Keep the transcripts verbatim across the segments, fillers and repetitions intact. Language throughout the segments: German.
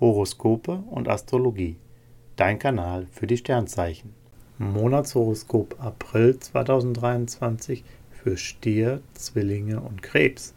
Horoskope und Astrologie. Dein Kanal für die Sternzeichen. Monatshoroskop April zweitausenddreiundzwanzig für Stier, Zwillinge und Krebs.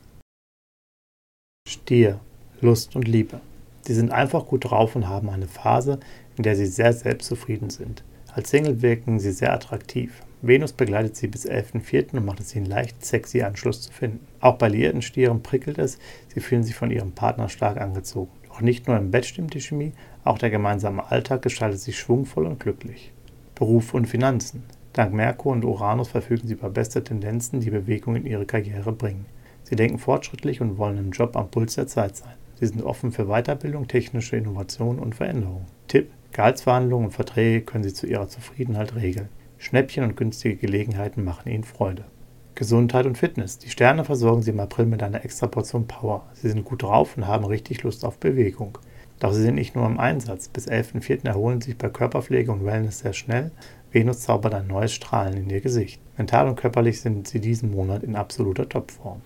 Stier, Lust und Liebe. Sie sind einfach gut drauf und haben eine Phase, in der sie sehr selbstzufrieden sind. Als Single wirken sie sehr attraktiv. Venus begleitet sie bis elften vierten und macht es ihnen leicht, sexy Anschluss zu finden. Auch bei liierten Stieren prickelt es, sie fühlen sich von ihrem Partner stark angezogen. Doch nicht nur im Bett stimmt die Chemie, auch der gemeinsame Alltag gestaltet sich schwungvoll und glücklich. Beruf und Finanzen. Dank Merkur und Uranus verfügen sie über beste Tendenzen, die Bewegung in ihre Karriere bringen. Sie denken fortschrittlich und wollen im Job am Puls der Zeit sein. Sie sind offen für Weiterbildung, technische Innovation und Veränderung. Tipp: Gehaltsverhandlungen und Verträge können Sie zu Ihrer Zufriedenheit regeln. Schnäppchen und günstige Gelegenheiten machen Ihnen Freude. Gesundheit und Fitness. Die Sterne versorgen Sie im April mit einer extra Portion Power. Sie sind gut drauf und haben richtig Lust auf Bewegung. Doch Sie sind nicht nur im Einsatz. Bis elften vierten erholen Sie sich bei Körperpflege und Wellness sehr schnell. Venus zaubert ein neues Strahlen in Ihr Gesicht. Mental und körperlich sind Sie diesen Monat in absoluter Topform.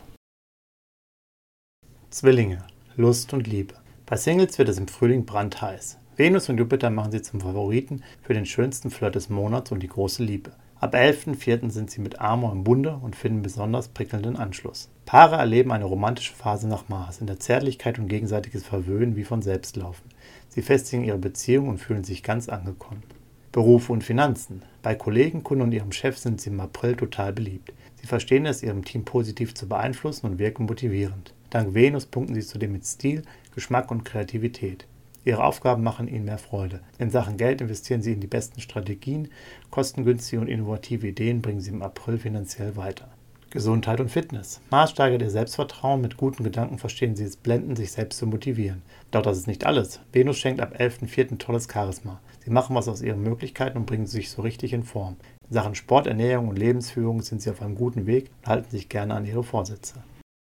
Zwillinge, Lust und Liebe. Bei Singles wird es im Frühling brandheiß. Venus und Jupiter machen sie zum Favoriten für den schönsten Flirt des Monats und die große Liebe. Ab elften vierten sind sie mit Amor im Bunde und finden besonders prickelnden Anschluss. Paare erleben eine romantische Phase nach Mars, in der Zärtlichkeit und gegenseitiges Verwöhnen wie von selbst laufen. Sie festigen ihre Beziehung und fühlen sich ganz angekommen. Beruf und Finanzen. Bei Kollegen, Kunden und ihrem Chef sind sie im April total beliebt. Sie verstehen es, ihrem Team positiv zu beeinflussen und wirken motivierend. Dank Venus punkten sie zudem mit Stil, Geschmack und Kreativität. Ihre Aufgaben machen ihnen mehr Freude. In Sachen Geld investieren sie in die besten Strategien, kostengünstige und innovative Ideen bringen sie im April finanziell weiter. Gesundheit und Fitness. Mars steigert ihr Selbstvertrauen, mit guten Gedanken verstehen sie es blenden, sich selbst zu motivieren. Doch das ist nicht alles. Venus schenkt ab elften vierten tolles Charisma. Sie machen was aus ihren Möglichkeiten und bringen sich so richtig in Form. In Sachen Sport, Ernährung und Lebensführung sind sie auf einem guten Weg und halten sich gerne an ihre Vorsätze.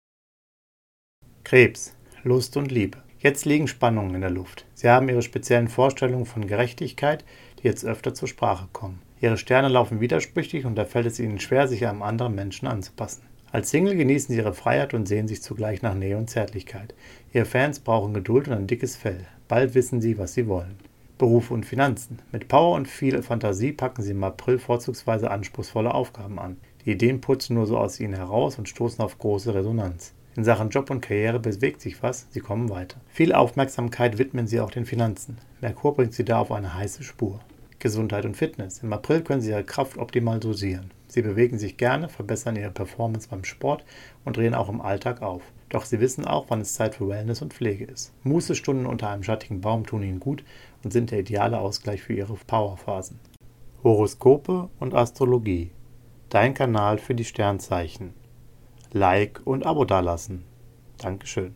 Krebs, Lust und Liebe. Jetzt liegen Spannungen in der Luft. Sie haben ihre speziellen Vorstellungen von Gerechtigkeit, die jetzt öfter zur Sprache kommen. Ihre Sterne laufen widersprüchlich und da fällt es ihnen schwer, sich einem anderen Menschen anzupassen. Als Single genießen sie ihre Freiheit und sehen sich zugleich nach Nähe und Zärtlichkeit. Ihre Fans brauchen Geduld und ein dickes Fell. Bald wissen sie, was sie wollen. Beruf und Finanzen. Mit Power und viel Fantasie packen sie im April vorzugsweise anspruchsvolle Aufgaben an. Die Ideen putzen nur so aus ihnen heraus und stoßen auf große Resonanz. In Sachen Job und Karriere bewegt sich was, sie kommen weiter. Viel Aufmerksamkeit widmen sie auch den Finanzen. Merkur bringt sie da auf eine heiße Spur. Gesundheit und Fitness. Im April können sie ihre Kraft optimal dosieren. Sie bewegen sich gerne, verbessern ihre Performance beim Sport und drehen auch im Alltag auf. Doch sie wissen auch, wann es Zeit für Wellness und Pflege ist. Mußestunden unter einem schattigen Baum tun ihnen gut und sind der ideale Ausgleich für ihre Powerphasen. Horoskope und Astrologie. Dein Kanal für die Sternzeichen. Like und Abo dalassen. Dankeschön.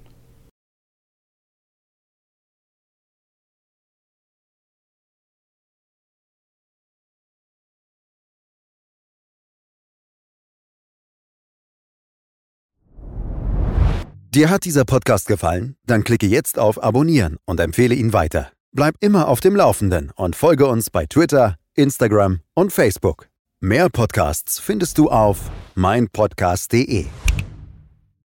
Dir hat dieser Podcast gefallen? Dann klicke jetzt auf Abonnieren und empfehle ihn weiter. Bleib immer auf dem Laufenden und folge uns bei Twitter, Instagram und Facebook. Mehr Podcasts findest du auf meinpodcast punkt de.